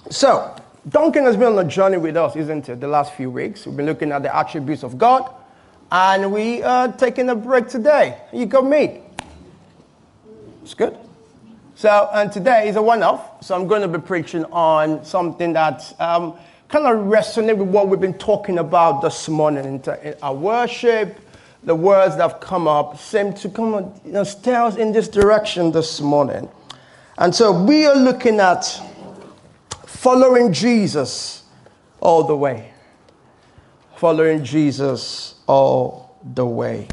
So, Duncan has been on a journey with us, isn't it, the last few weeks? We've been looking at the attributes of God, and we are taking a break today. You got me. It's good. So, and today is a one-off, so I'm going to be preaching on something that kind of resonates with what we've been talking about this morning in our worship. The words that have come up seem to come and steer us in this direction this morning. And so we are looking at following Jesus all the way. Following Jesus all the way.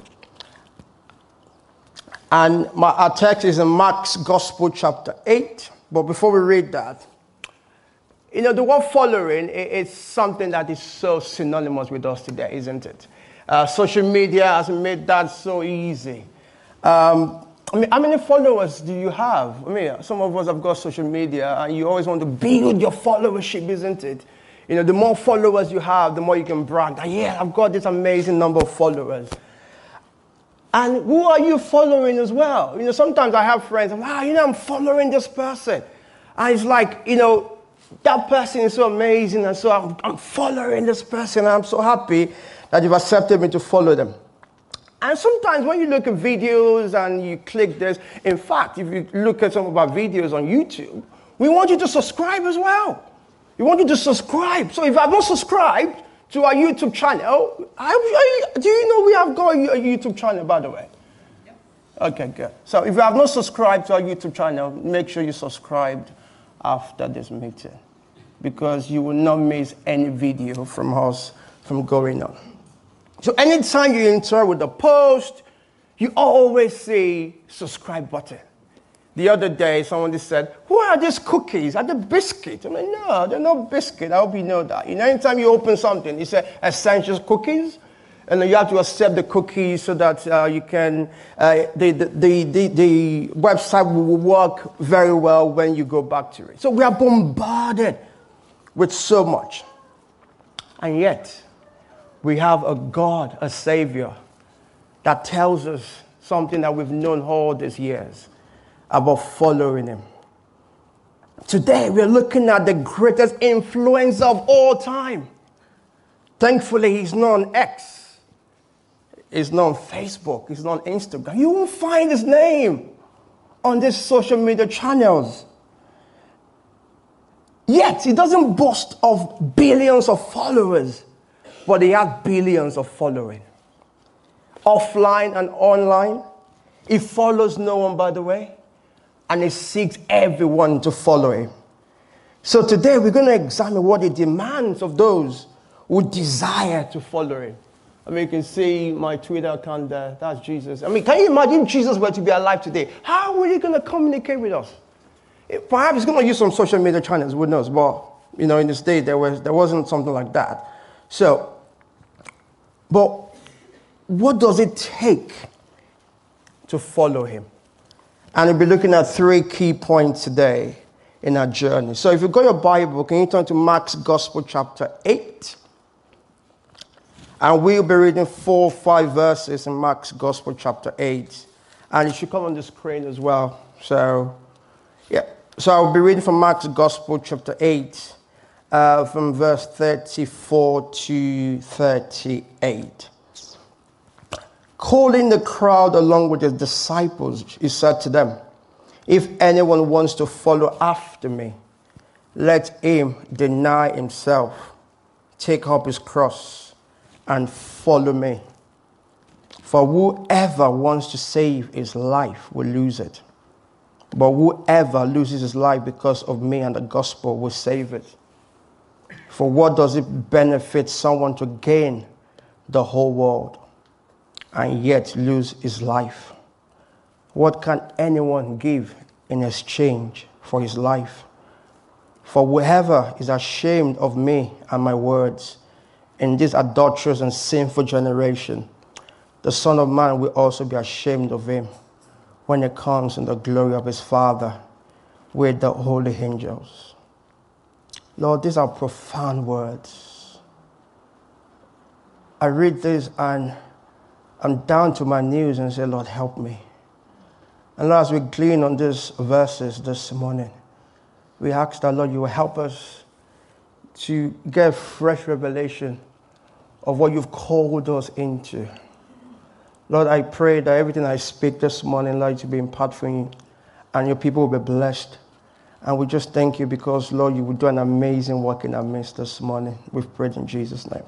And our text is in Mark's Gospel chapter 8. But before we read that, the word following is something that is so synonymous with us today, isn't it? Social media has made that so easy. How many followers do you have? Some of us have got social media, and you always want to build your followership, isn't it? The more followers you have, the more you can brag that, yeah, I've got this amazing number of followers. And who are you following as well? Sometimes I have friends, I'm following this person. And it's like, that person is so amazing, and so I'm following this person, and I'm so happy that you've accepted me to follow them. And sometimes when you look at videos and you click this, in fact, if you look at some of our videos on YouTube, we want you to subscribe as well. We want you to subscribe. So if you have not subscribed to our YouTube channel, do you know we have got a YouTube channel, by the way? Yep. Okay, good. So if you have not subscribed to our YouTube channel, make sure you subscribe after this meeting, because you will not miss any video from us from going on. So anytime you interact with the post, you always see subscribe button. The other day, someone just said, who are these cookies? Are they biscuits? No, they're not biscuits. I hope you know that. Anytime you open something, it says essential cookies. And then you have to accept the cookies so that you can, the website will work very well when you go back to it. So we are bombarded with so much. And yet, we have a God, a Savior, that tells us something that we've known all these years about following Him. Today, we're looking at the greatest influencer of all time. Thankfully, He's not on X. He's not on Facebook. He's not on Instagram. You won't find His name on these social media channels. Yet, He doesn't boast of billions of followers, but He has billions of following. Offline and online. He follows no one, by the way. And He seeks everyone to follow Him. So today we're going to examine what He demands of those who desire to follow Him. You can see my Twitter account there. That's Jesus. Can you imagine Jesus were to be alive today? How are He going to communicate with us? Perhaps He's going to use some social media channels, who knows? But, in this day, there wasn't something like that. So, but what does it take to follow Him? And we'll be looking at 3 key points today in our journey. So if you've got your Bible, can you turn to Mark's Gospel chapter 8? And we'll be reading 4 or 5 verses in Mark's Gospel chapter 8. And it should come on the screen as well. So, yeah. So I'll be reading from Mark's Gospel chapter 8, from verse 34 to 38. Calling the crowd along with His disciples, He said to them, if anyone wants to follow after me, let him deny himself, take up his cross, and follow me. For whoever wants to save his life will lose it. But whoever loses his life because of me and the gospel will save it. For what does it benefit someone to gain the whole world and yet lose his life? What can anyone give in exchange for his life? For whoever is ashamed of me and my words in this adulterous and sinful generation, the Son of Man will also be ashamed of him when He comes in the glory of His Father with the holy angels. Lord, these are profound words. I read this and I'm down to my knees and say, Lord, help me. And Lord, as we glean on these verses this morning, we ask that, Lord, you will help us to get a fresh revelation of what you've called us into. Lord, I pray that everything I speak this morning, Lord, to be impactful and your people will be blessed. And we just thank you because, Lord, you will do an amazing work in our midst this morning. We've prayed in Jesus' name.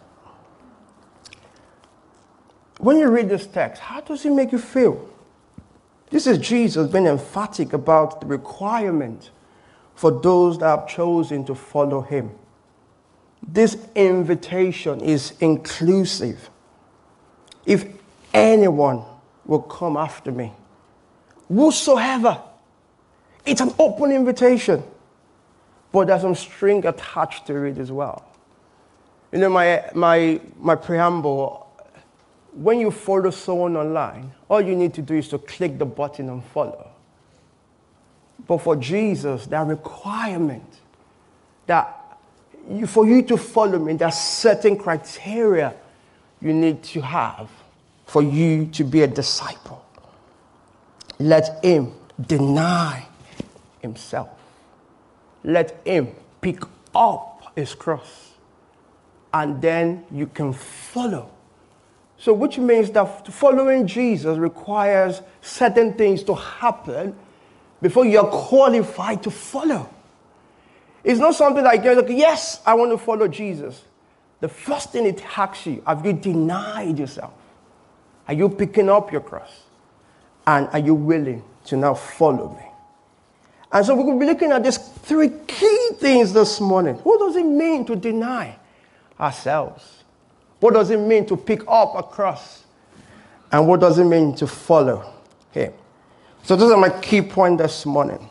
When you read this text, how does it make you feel? This is Jesus being emphatic about the requirement for those that have chosen to follow him. This invitation is inclusive. If anyone will come after me, whosoever. It's an open invitation, but there's some string attached to it as well. You know, my preamble, when you follow someone online, all you need to do is to click the button and follow. But for Jesus, that requirement that for you to follow me, there's certain criteria you need to have for you to be a disciple. Let him deny himself. Let him pick up his cross. And then you can follow. So which means that following Jesus requires certain things to happen before you're qualified to follow. It's not something like, yes, I want to follow Jesus. The first thing it asks you, have you denied yourself? Are you picking up your cross? And are you willing to now follow me? And so we will be looking at these three key things this morning. What does it mean to deny ourselves? What does it mean to pick up a cross? And what does it mean to follow him? So those are my key points this morning.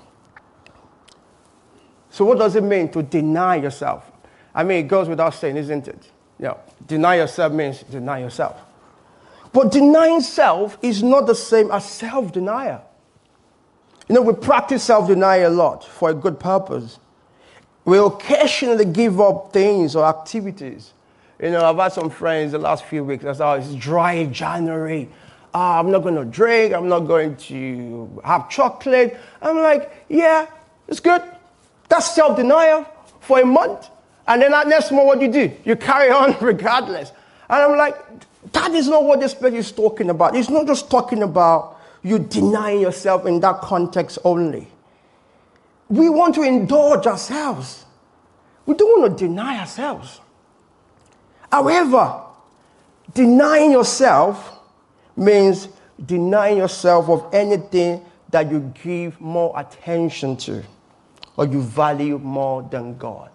So what does it mean to deny yourself? I mean, it goes without saying, isn't it? Deny yourself means deny yourself. But denying self is not the same as self-denial. We practice self-denial a lot for a good purpose. We occasionally give up things or activities. I've had some friends the last few weeks that say, it's dry January. I'm not going to drink. I'm not going to have chocolate. I'm like, yeah, it's good. That's self-denial for a month. And then that next month, what do? You carry on regardless. And I'm like, that is not what this page is talking about. It's not just talking about you denying yourself in that context only. We want to indulge ourselves. We don't want to deny ourselves. However, denying yourself means denying yourself of anything that you give more attention to or you value more than God.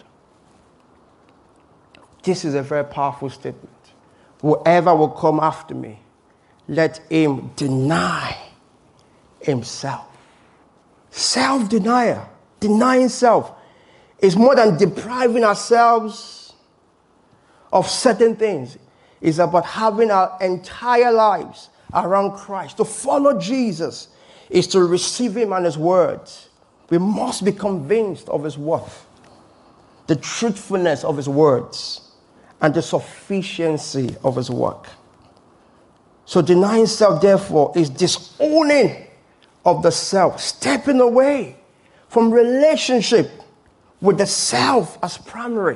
This is a very powerful statement. Whoever will come after me, let him deny himself. Self-denial, denying self, is more than depriving ourselves of certain things. It's about having our entire lives around Christ. To follow Jesus is to receive him and his words. We must be convinced of his worth, the truthfulness of his words, and the sufficiency of his work. So denying self, therefore, is disowning of the self, stepping away from relationship with the self as primary.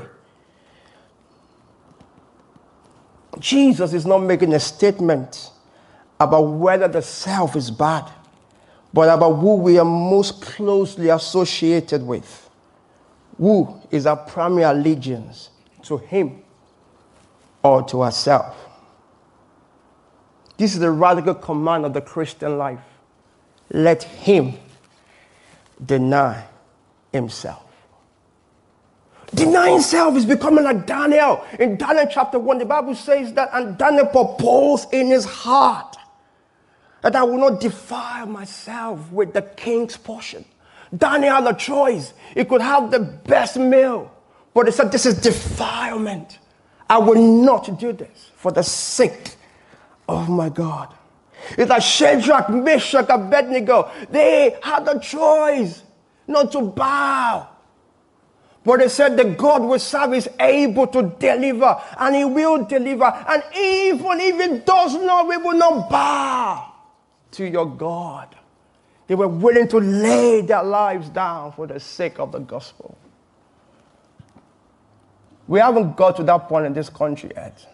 Jesus is not making a statement about whether the self is bad, but about who we are most closely associated with. Who is our primary allegiance, to him or to ourselves? This is the radical command of the Christian life. Let him deny himself. Denying self is becoming like Daniel. In Daniel chapter 1, the Bible says that, and Daniel proposed in his heart that I will not defile myself with the king's portion. Daniel had a choice. He could have the best meal, but he said, this is defilement. I will not do this for the sake of my God. It's like Shadrach, Meshach, and Abednego. They had a choice not to bow. But they said the God we serve is able to deliver, and he will deliver. And even if he does not, we will not bow to your God. They were willing to lay their lives down for the sake of the gospel. We haven't got to that point in this country yet.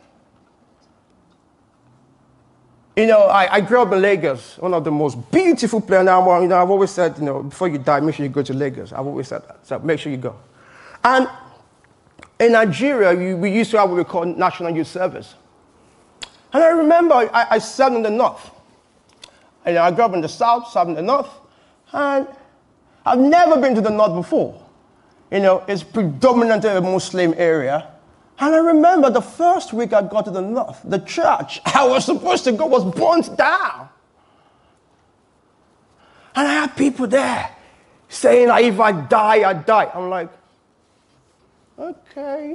You know, I grew up in Lagos, one of the most beautiful places. Now, you know, I've always said, you know, before you die, make sure you go to Lagos. I've always said that. So make sure you go. And in Nigeria, we used to have what we call National Youth Service. And I remember I served in the north. You know, I grew up in the south, served in the north. And I've never been to the north before. You know, it's predominantly a Muslim area. And I remember the first week I got to the north, the church I was supposed to go was burnt down. And I had people there saying, like, if I die, I die. I'm like, okay.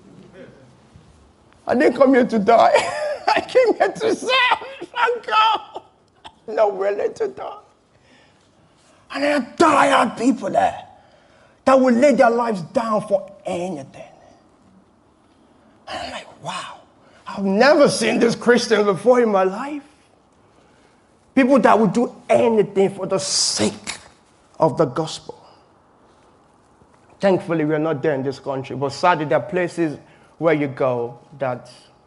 I didn't come here to die. I came here to serve and go. No willing to die. And I had tired people there that would lay their lives down for anything. And I'm like, wow, I've never seen this Christian before in my life. People that would do anything for the sake of the gospel. Thankfully, we're not there in this country, but sadly, there are places where you go that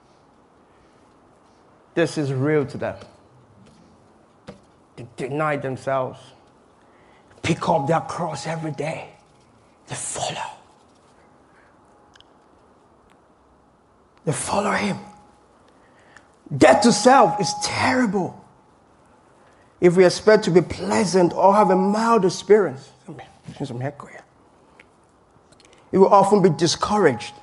this is real to them. They deny themselves, pick up their cross every day, they follow. They follow him. Death to self is terrible. If we expect to be pleasant or have a mild experience, it will often be discouraged.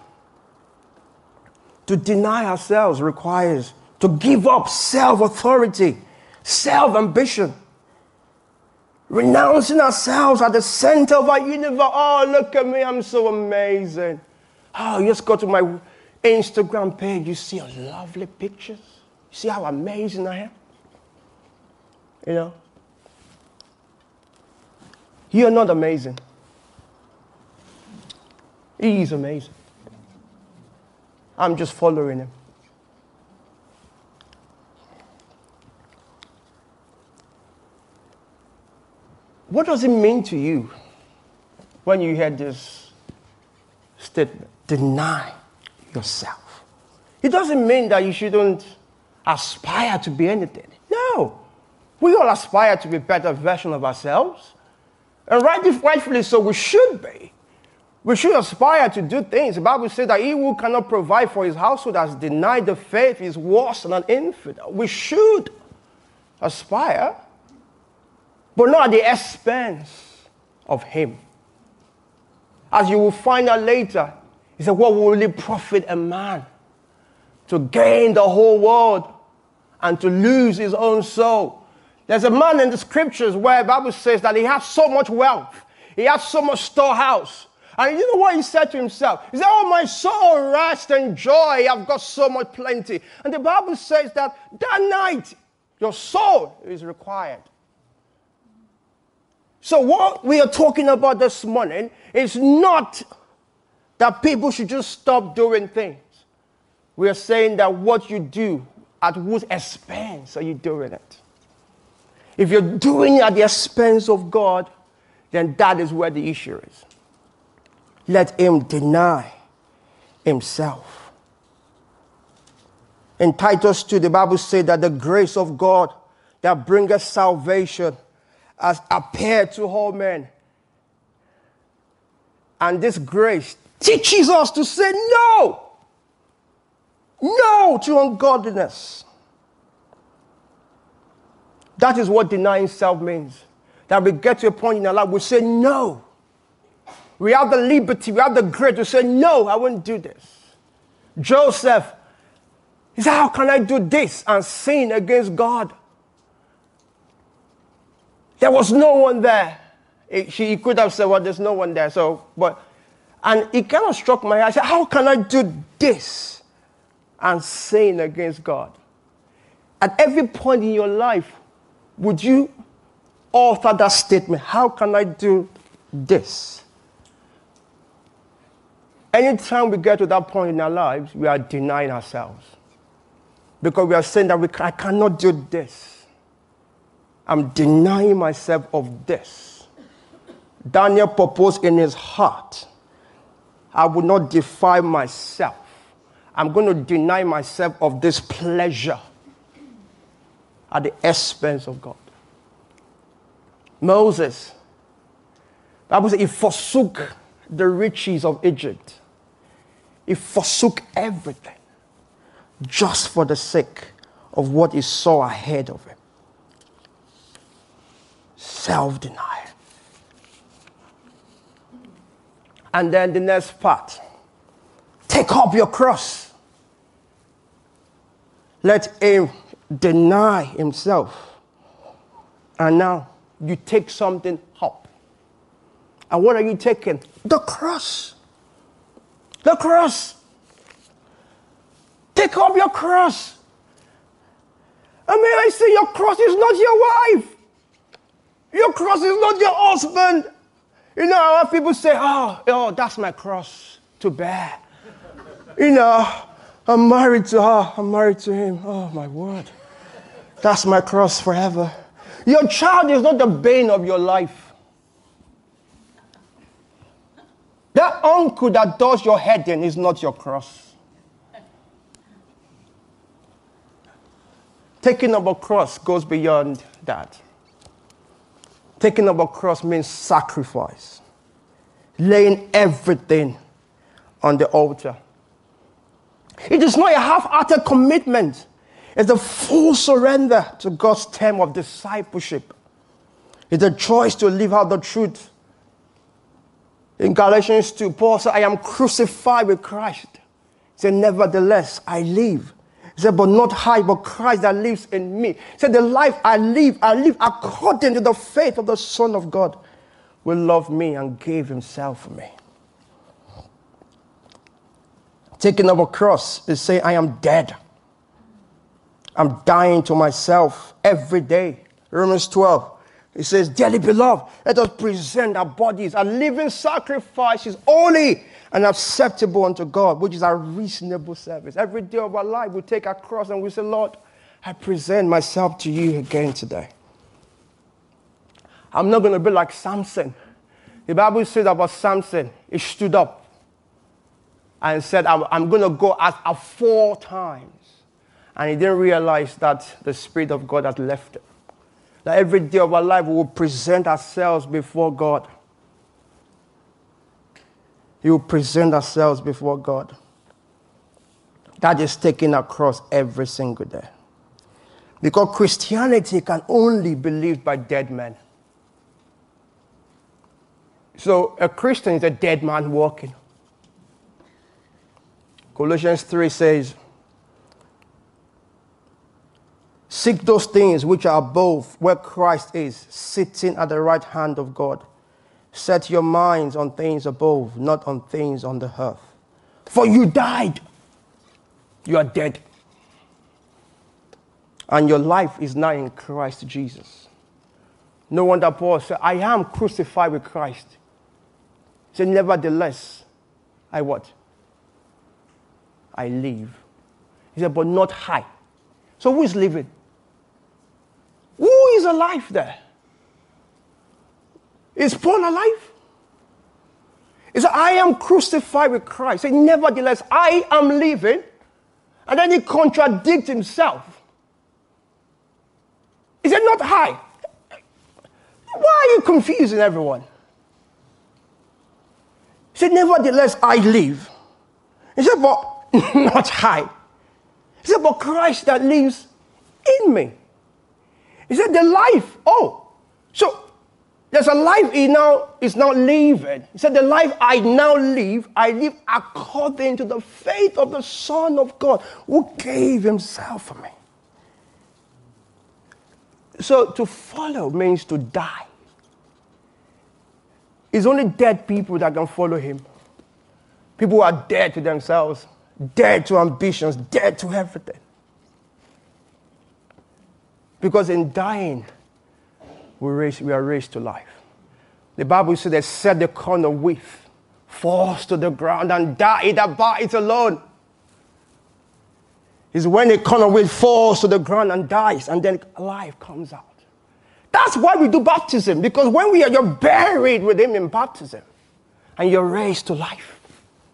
To deny ourselves requires to give up self-authority, self-ambition, renouncing ourselves at the center of our universe. Oh, look at me, I'm so amazing. Oh, you just go to my Instagram page, you see lovely pictures. You see how amazing I am? You know? You're not amazing. He is amazing. I'm just following him. What does it mean to you when you hear this statement? Deny yourself. It doesn't mean that you shouldn't aspire to be anything. No. We all aspire to be a better version of ourselves. And rightfully so, we should be. We should aspire to do things. The Bible says that he who cannot provide for his household has denied the faith is worse than an infidel. We should aspire, but not at the expense of him. As you will find out later, he said, what will it profit a man to gain the whole world and to lose his own soul? There's a man in the scriptures where the Bible says that he has so much wealth. He has so much storehouse. And you know what he said to himself? He said, oh, my soul, rest and joy. I've got so much plenty. And the Bible says that night, your soul is required. So what we are talking about this morning is not that people should just stop doing things. We are saying that what you do, at whose expense are you doing it? If you're doing it at the expense of God, then that is where the issue is. Let him deny himself. In Titus 2, the Bible says that the grace of God that bringeth salvation has appeared to all men. And this grace teaches us to say no. No to ungodliness. That is what denying self means. That we get to a point in our life, we say no. We have the liberty, we have the grace to say, no, I won't do this. Joseph, he said, how can I do this and sin against God? There was no one there. He could have said, well, there's no one there. And it kind of struck my eye. I said, how can I do this and sin against God? At every point in your life, would you author that statement? How can I do this? Anytime we get to that point in our lives, we are denying ourselves. Because we are saying that I cannot do this. I'm denying myself of this. Daniel proposed in his heart I will not defile myself. I'm going to deny myself of this pleasure at the expense of God. Moses, the Bible says he forsook the riches of Egypt. He forsook everything just for the sake of what he saw ahead of him. Self-denial. And then the next part. Take up your cross. Let him deny himself. And now you take something up. And what are you taking? The cross. The cross. Take up your cross. And may I say, your cross is not your wife. Your cross is not your husband. You know, how people say, oh, that's my cross to bear. You know, I'm married to her. I'm married to him. Oh, my word. That's my cross forever. Your child is not the bane of your life. That uncle that does your head in is not your cross. Taking up a cross goes beyond that. Taking up a cross means sacrifice. Laying everything on the altar. It is not a half-hearted commitment. It's a full surrender to God's term of discipleship. It's a choice to live out the truth. In Galatians 2, Paul said, I am crucified with Christ. He said, nevertheless, I live. He said, but not I, but Christ that lives in me. He said, the life I live according to the faith of the Son of God, who loved me and gave himself for me. Taking up a cross is saying, I am dead. I'm dying to myself every day. Romans 12, it says, dearly beloved, let us present our bodies a living sacrifice, is holy and acceptable unto God, which is our reasonable service. Every day of our life, we take our cross and we say, Lord, I present myself to you again today. I'm not going to be like Samson. The Bible says about Samson, he stood up and said, I'm going to go as 4 times. And he didn't realize that the Spirit of God had left him. That every day of our life, we will present ourselves before God. You will present ourselves before God. That is taking a cross every single day. Because Christianity can only be lived by dead men. So a Christian is a dead man walking. Colossians 3 says, seek those things which are above, where Christ is, sitting at the right hand of God. Set your minds on things above, not on things on the earth. For you died. You are dead. And your life is now in Christ Jesus. No wonder Paul said, I am crucified with Christ. He said, nevertheless, I what? I live. He said, but not I. So who is living? Who is alive there? Is Paul alive? He said, I am crucified with Christ. He said, nevertheless, I am living. And then he contradicts himself. He said, not I. Why are you confusing everyone? He said, nevertheless, I live. He said, but not I. He said, but Christ that lives in me. He said, the life, so there's a life he now is now living. He said, the life I now live, I live according to the faith of the Son of God, who gave himself for me. So to follow means to die. It's only dead people that can follow him. People who are dead to themselves, dead to ambitions, dead to everything. Because in dying, we are raised to life. The Bible says they set the corn of wheat, falls to the ground and die that bites alone. It's when the corn of wheat falls to the ground and dies, and then life comes out. That's why we do baptism, because when you're buried with him in baptism, and you're raised to life.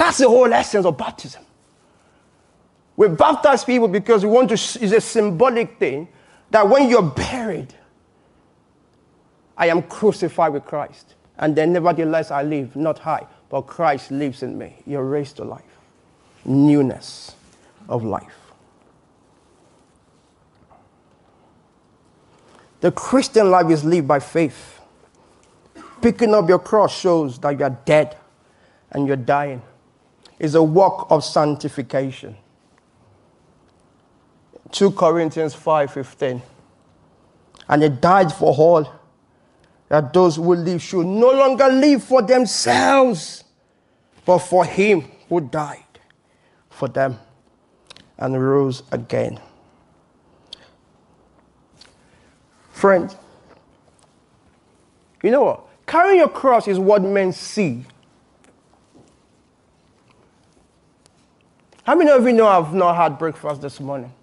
That's the whole essence of baptism. We baptize people because we want to, it's a symbolic thing that when you're buried, I am crucified with Christ. And then nevertheless I live, not I, but Christ lives in me. You're raised to life. Newness of life. The Christian life is lived by faith. Picking up your cross shows that you are dead and you're dying. It's a work of sanctification. 2 Corinthians 5:15. And he died for all, that those who live should no longer live for themselves, but for him who died for them and rose again. Friends, you know what? Carrying your cross is what men see. How many of you know I've not had breakfast this morning?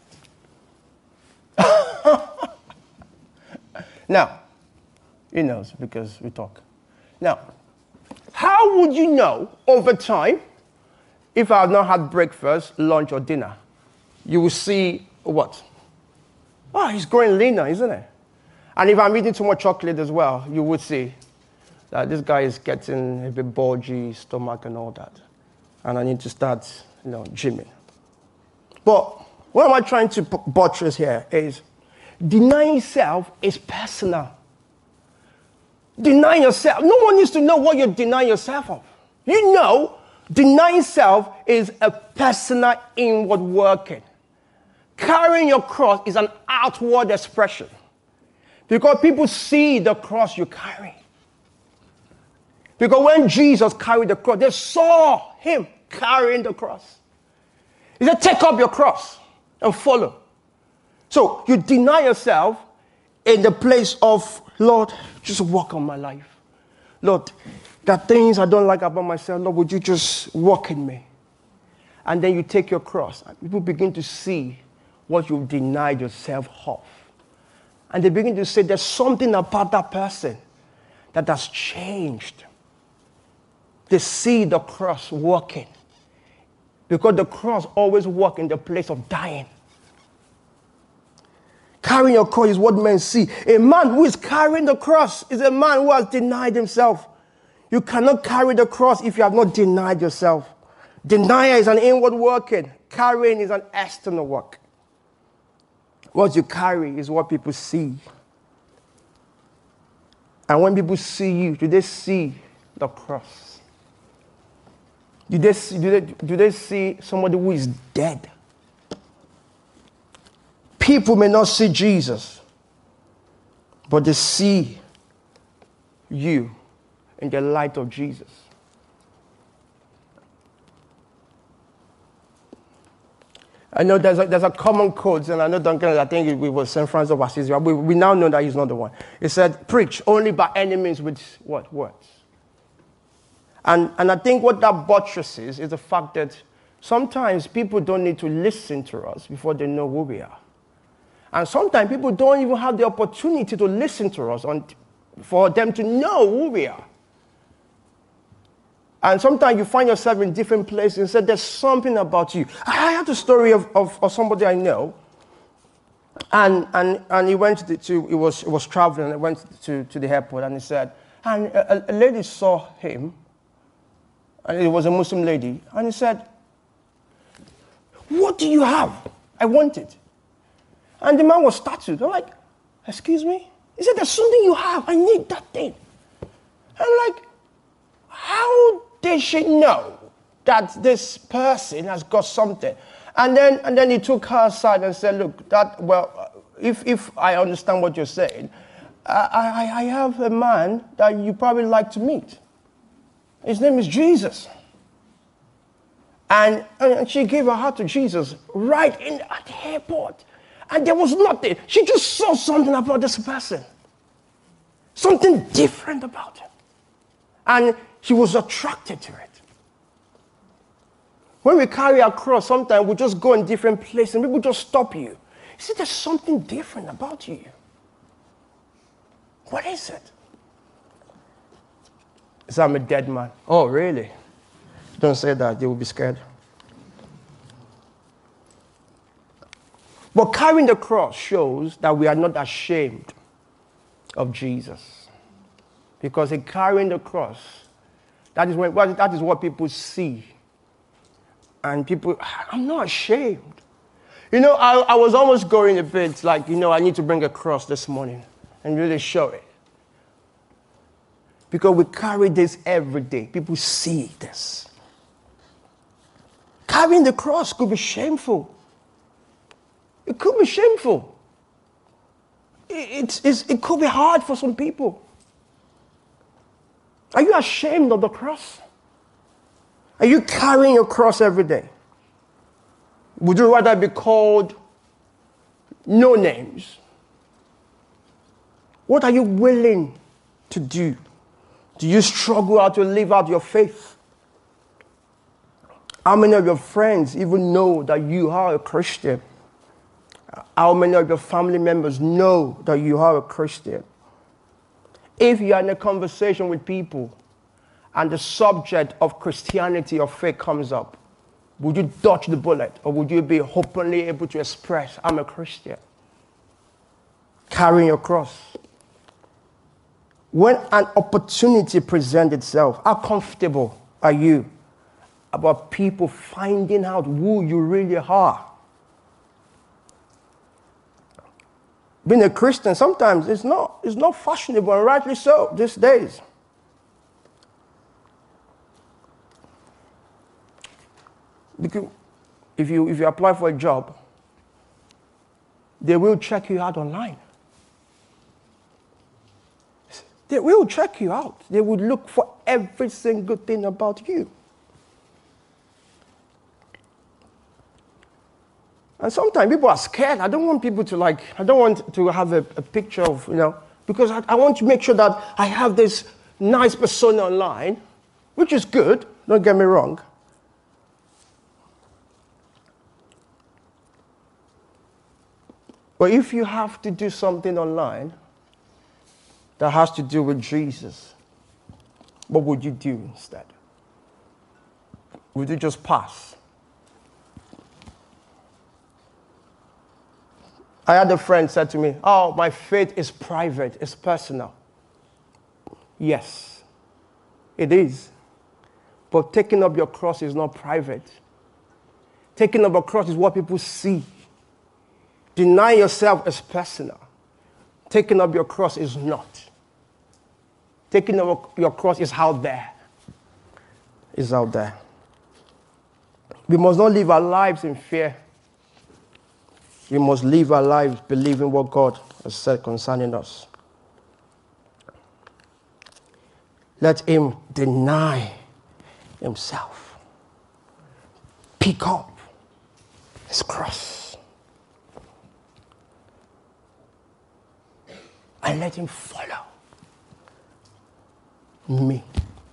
Now, he knows because we talk. Now, how would you know over time if I have not had breakfast, lunch, or dinner? You will see what? Oh, he's growing leaner, isn't it? And if I'm eating too much chocolate as well, you would see that this guy is getting a bit bulgy, stomach and all that. And I need to start, gymming. But what am I trying to buttress here is denying self is personal. Denying yourself. No one needs to know what you're denying yourself of. You know, denying self is a personal inward working. Carrying your cross is an outward expression. Because people see the cross you carry. Because when Jesus carried the cross, they saw him carrying the cross. He said, take up your cross and follow. So you deny yourself in the place of, Lord, just walk on my life. Lord, there are things I don't like about myself. Lord, would you just walk in me? And then you take your cross. And people begin to see what you've denied yourself of. And they begin to say, there's something about that person that has changed. They see the cross working. Because the cross always works in the place of dying. Carrying your cross is what men see. A man who is carrying the cross is a man who has denied himself. You cannot carry the cross if you have not denied yourself. Denial is an inward working. Carrying is an external work. What you carry is what people see. And when people see you, do they see the cross? Do they see somebody who is dead? People may not see Jesus, but they see you in the light of Jesus. I know there's a common quote, and I know Duncan, I think it was St. Francis of Assisi. We now know that he's not the one. He said, preach only by any means with what? Words. And I think what that buttresses is the fact that sometimes people don't need to listen to us before they know who we are. And sometimes people don't even have the opportunity to listen to us for them to know who we are. And sometimes you find yourself in different places and say, there's something about you. I had a story of somebody I know. And he went he was traveling and went to the airport, and he said, and a lady saw him, and it was a Muslim lady, and he said, what do you have? I want it. And the man was startled. I'm like, excuse me? He said, there's something you have. I need that thing. I'm like, how did she know that this person has got something? And then he took her aside and said, look, if I understand what you're saying, I have a man that you probably like to meet. His name is Jesus. And she gave her heart to Jesus right at the airport. And there was nothing. She just saw something about this person. Something different about him. And she was attracted to it. When we carry our cross, sometimes we just go in different places and people just stop you. You see, there's something different about you. What is it? He said, I'm a dead man. Oh, really? Don't say that, they will be scared. But carrying the cross shows that we are not ashamed of Jesus. Because in carrying the cross, that is what people see. And people, I'm not ashamed. You know, I was almost going a bit like, I need to bring a cross this morning and really show it. Because we carry this every day. People see this. Carrying the cross could be shameful. It could be shameful. It could be hard for some people. Are you ashamed of the cross? Are you carrying your cross every day? Would you rather be called no names? What are you willing to do? Do you struggle out to live out your faith? How many of your friends even know that you are a Christian? How many of your family members know that you are a Christian? If you are in a conversation with people and the subject of Christianity or faith comes up, would you dodge the bullet or would you be openly able to express, I'm a Christian? Carrying your cross. When an opportunity presents itself, how comfortable are you about people finding out who you really are? Being a Christian, sometimes it's not fashionable, and rightly so these days. Because if you apply for a job, they will check you out online. They will check you out. They would look for every single thing about you. And sometimes people are scared. I don't want people to I don't want to have a picture of, because I want to make sure that I have this nice persona online, which is good, don't get me wrong. But if you have to do something online that has to do with Jesus, what would you do instead? Would you just pass? I had a friend said to me, oh, my faith is private, it's personal. Yes, it is. But taking up your cross is not private. Taking up a cross is what people see. Deny yourself is personal. Taking up your cross is not. Taking up your cross is out there. It's out there. We must not live our lives in fear. We must live our lives believing what God has said concerning us. Let him deny himself. Pick up his cross. And let him follow me.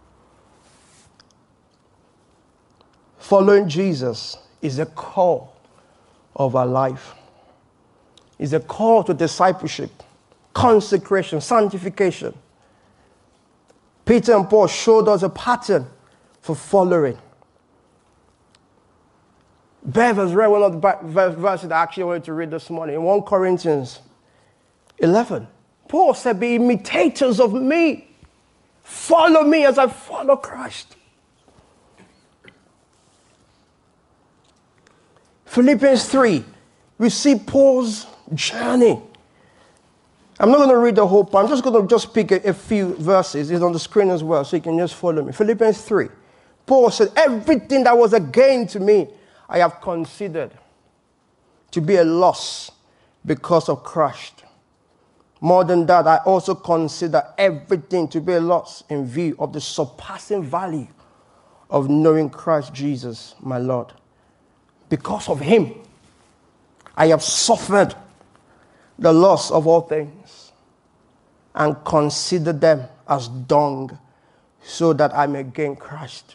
Following Jesus is a call of our life. It's a call to discipleship, consecration, sanctification. Peter and Paul showed us a pattern for following. Bev has read one of the verses I actually wanted to read this morning. In 1 Corinthians 11, Paul said, be imitators of me. Follow me as I follow Christ. Philippians 3, we see Paul's journey. I'm not going to read the whole part. I'm just going to pick a few verses. It's on the screen as well, so you can just follow me. Philippians 3. Paul said, everything that was a gain to me, I have considered to be a loss because of Christ. More than that, I also consider everything to be a loss in view of the surpassing value of knowing Christ Jesus, my Lord. Because of him, I have suffered the loss of all things and consider them as dung so that I may gain Christ.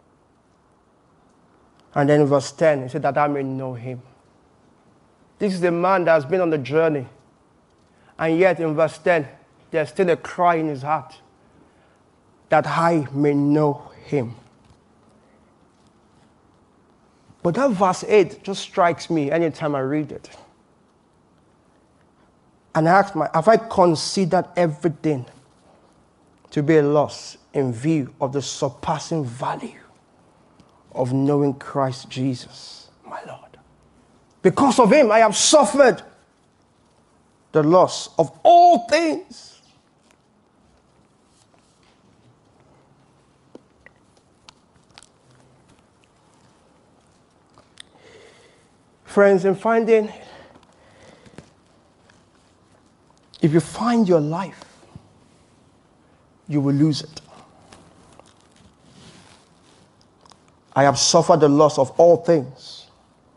And then in verse 10, he said that I may know him. This is the man that has been on the journey. And yet in verse 10, there's still a cry in his heart that I may know him. But that verse 8 just strikes me anytime I read it. And I ask have I considered everything to be a loss in view of the surpassing value of knowing Christ Jesus, my Lord? Because of him, I have suffered the loss of all things. Friends, if you find your life, you will lose it. I have suffered the loss of all things.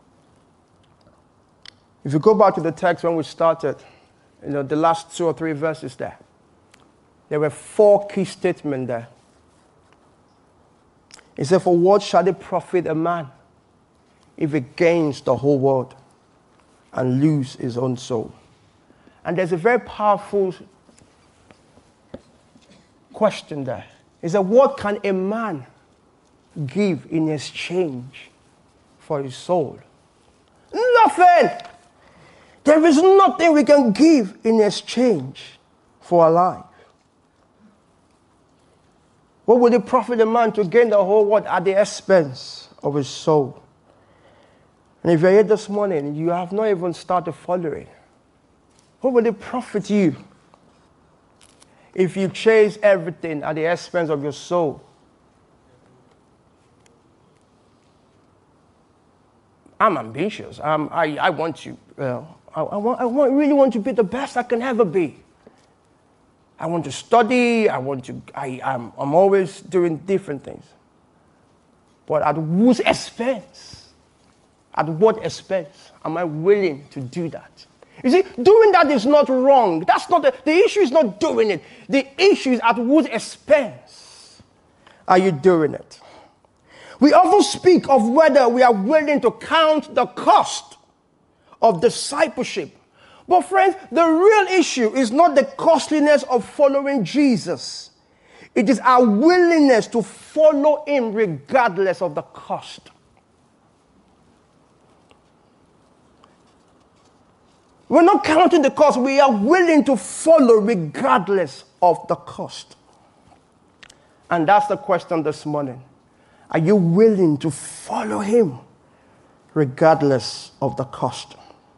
If you go back to the text when we started, the last 2 or 3 verses there were 4 key statements there. It said, for what shall it profit a man if he gains the whole world and lose his own soul? And there's a very powerful question there. It said, what can a man give in exchange for his soul? Nothing. There is nothing we can give in exchange for our life. What would it profit a man to gain the whole world at the expense of his soul? And if you're here this morning, you have not even started following, what will it profit you if you chase everything at the expense of your soul? I'm ambitious. I want to. Really want to be the best I can ever be. I want to study. I'm always doing different things. But at whose expense? At what expense am I willing to do that? You see, doing that is not wrong. That's not the issue. Is not doing it. The issue is at whose expense are you doing it? We often speak of whether we are willing to count the cost of discipleship. But friends, the real issue is not the costliness of following Jesus. It is our willingness to follow him regardless of the cost. We're not counting the cost. We are willing to follow regardless of the cost. And that's the question this morning. Are you willing to follow him regardless of the cost?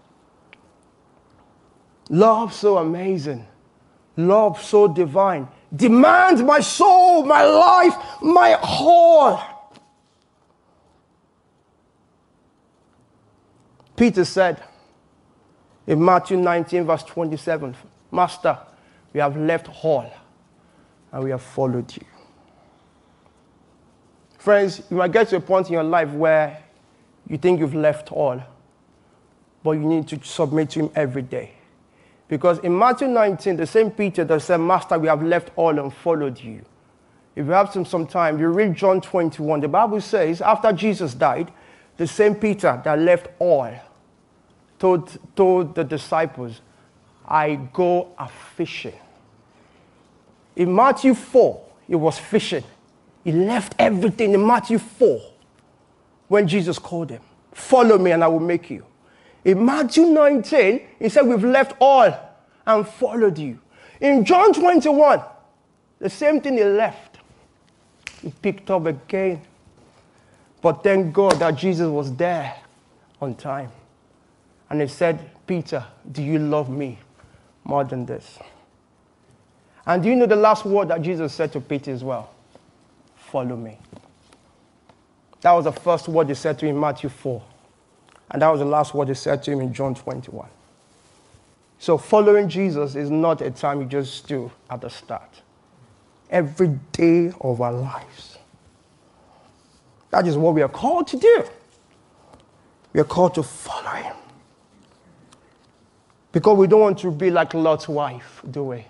Love so amazing, love so divine, demands my soul, my life, my all. Peter said in Matthew 19 verse 27, Master, we have left all and we have followed you. Friends, you might get to a point in your life where you think you've left all, but you need to submit to him every day. Because in Matthew 19, the same Peter that said, Master, we have left all and followed you. If you have some time, you read John 21. The Bible says, after Jesus died, the same Peter that left all told the disciples, I go a-fishing. In Matthew 4, he was fishing. He left everything in Matthew 4 when Jesus called him. Follow me and I will make you. In Matthew 19, he said, we've left all and followed you. In John 21, the same thing he left. He picked up again. But thank God that Jesus was there on time. And he said, Peter, do you love me more than this? And do you know the last word that Jesus said to Peter as well? Follow me. That was the first word he said to him in Matthew 4. And that was the last word he said to him in John 21. So following Jesus is not a time you just do at the start. Every day of our lives. That is what we are called to do. We are called to follow him. Because we don't want to be like Lot's wife, do we?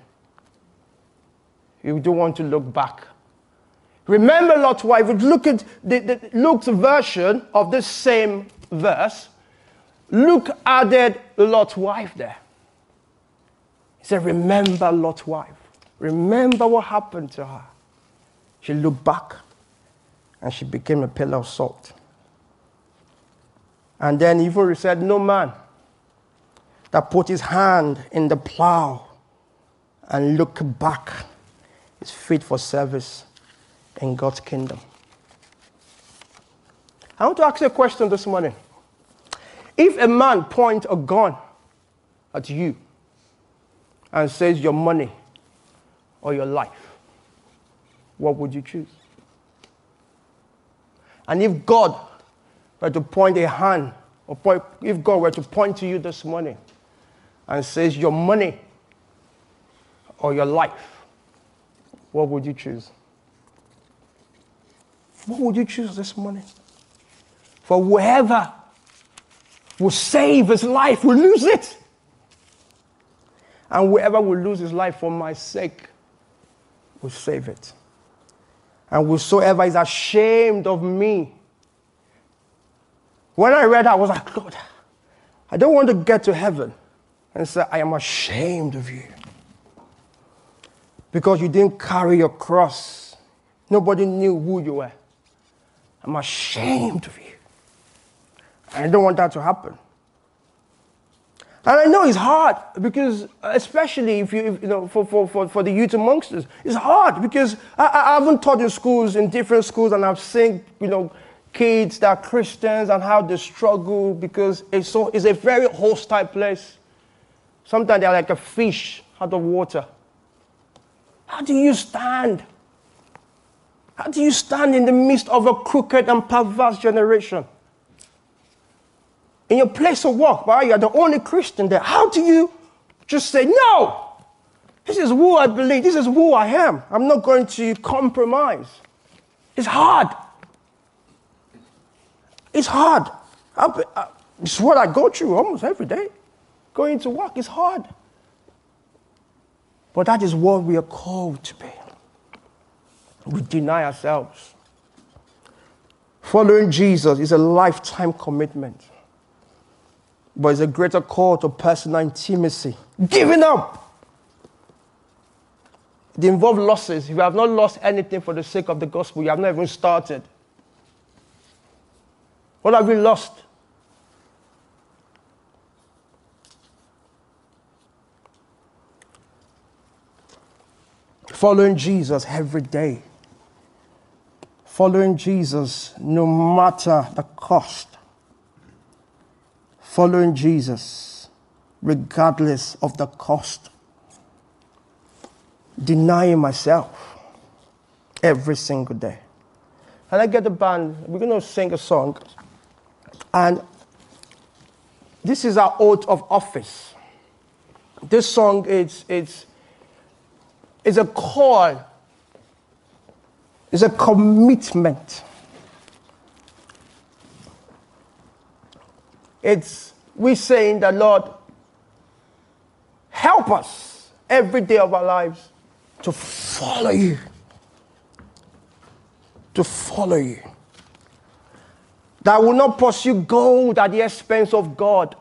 We don't want to look back. Remember Lot's wife. If you look at Luke's version of this same verse, Luke added Lot's wife there. He said, remember Lot's wife. Remember what happened to her. She looked back and she became a pillar of salt. And then even said, no man that put his hand in the plow and look back is fit for service in God's kingdom. I want to ask you a question this morning. If a man points a gun at you and says your money or your life, what would you choose? And if God were to point a hand, if God were to point to you this morning and says your money or your life, what would you choose? What would you choose this morning? For whoever will save his life will lose it. And whoever will lose his life for my sake will save it. And whosoever is ashamed of me. When I read that, I was like, Lord, I don't want to get to heaven and say, I am ashamed of you. Because you didn't carry your cross. Nobody knew who you were. I'm ashamed of you. I don't want that to happen. And I know it's hard because, especially if you know, for the youth amongst us, it's hard because I haven't taught in schools, in different schools, and I've seen, kids that are Christians and how they struggle because it's a very hostile place. Sometimes they're like a fish out of water. How do you stand? How do you stand in the midst of a crooked and perverse generation? In your place of work, but you're the only Christian there. How do you just say, no, this is who I believe, this is who I am. I'm not going to compromise. It's hard. It's hard. It's what I go through almost every day. Going to work is hard. But that is what we are called to be. We deny ourselves. Following Jesus is a lifetime commitment. But it's a greater call to personal intimacy. Giving up. It involves losses. If you have not lost anything for the sake of the gospel, you have not even started. What have we lost? Following Jesus every day. Following Jesus no matter the cost. Following Jesus regardless of the cost. Denying myself every single day. And I get the band, we're going to sing a song. And this is our oath of office. This song is a call. It's a commitment. It's we saying that, Lord, help us every day of our lives to follow you. To follow you. That will not pursue gold at the expense of God.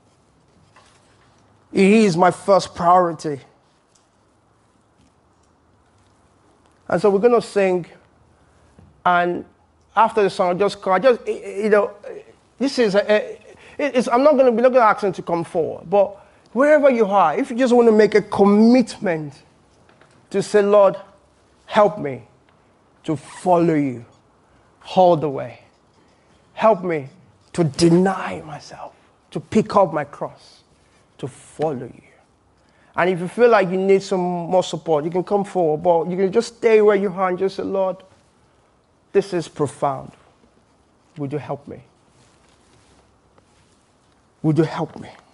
He is my first priority. And so we're going to sing, and after the song, this is I'm not going to ask them to come forward, but wherever you are, if you just want to make a commitment to say, Lord, help me to follow you all the way. Help me to deny myself, to pick up my cross, to follow you. And if you feel like you need some more support, you can come forward, but you can just stay where you are and just say, Lord, this is profound. Would you help me? Would you help me?